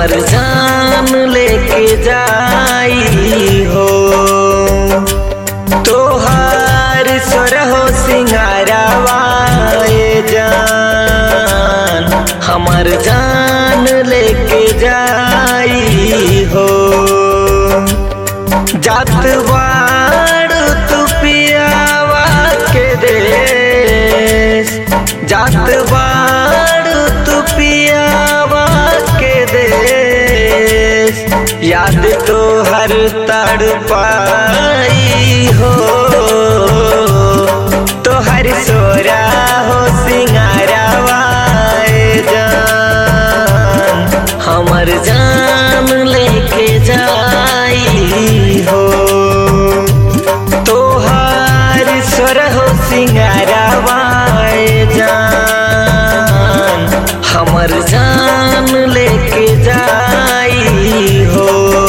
हमर जान लेके जाई हो। तोहार सोरहो सिंगारावा ए जान हमर जान लेके जाई हो। जात बाड़ तू पियावा के देश, जात बाड़ तू पियावा के देश, याद तो हर तड़पाई हो। तो हर सोरा हो सिंगारावा ए जान हमर जान लेके जाई हो। तोहार सोरहो सिंगारावा ए जान हमर जान लेके जाई हो।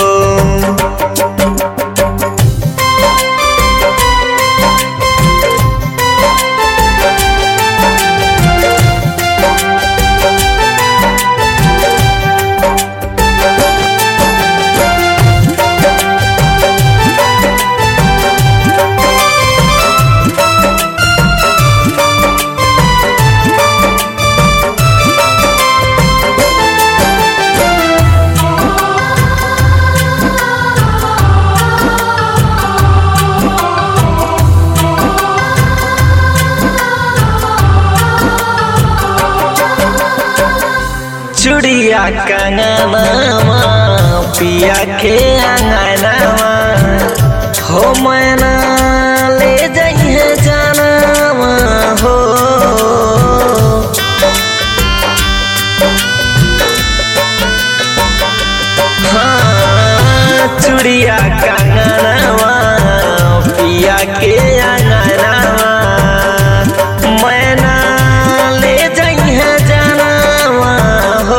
चुड़िया कंगनवा पिया के अंगनवा हो मैना ले जाइए जानवा हो। हाँ चुड़िया कंगनवा पिया के अंगनवा मैना ले जाइए जानवा हो।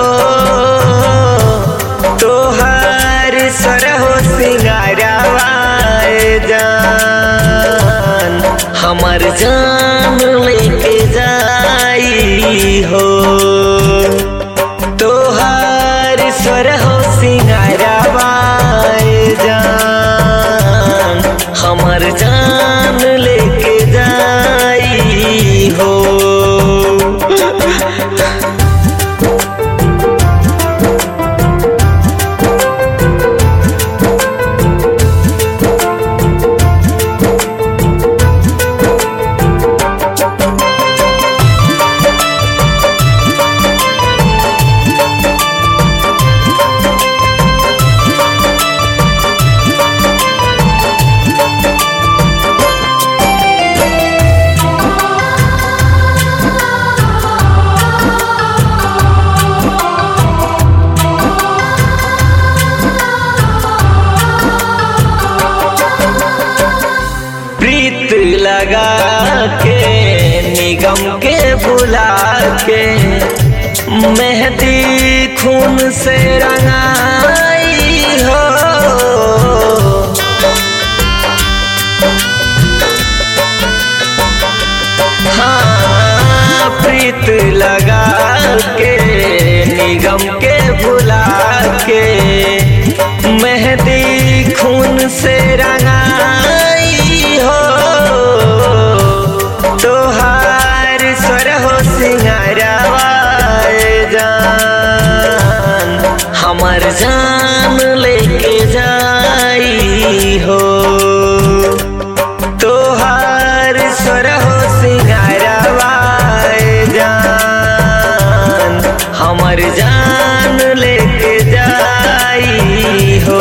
तोहार सोरहो सिंगारावा ए जान हमर जान लेके जाई हो। तोहार सोरहो सिंगारावा ए जान हमर जान लेके जाई हो। प्रीत लगा के निगम के बुला के मेहंदी खून से रंगाई हो। हाँ प्रीत लगा के निगम के बुला के मेहंदी खून से रंगाई हो। तोहार सोरहो सिंगारावा ए जान हमर जान लेके जाई हो। तोहार सोरहो सिंगारावा ए जान हमर जान लेके जाई हो।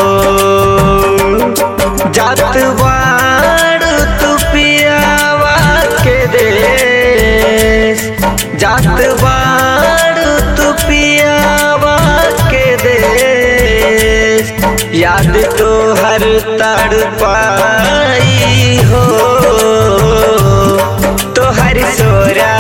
जात बाड़ तू पियावा के देश, जात बाड़ तू पियावा के देश, याद तो हर तड़पाई हो। तो हर सोरा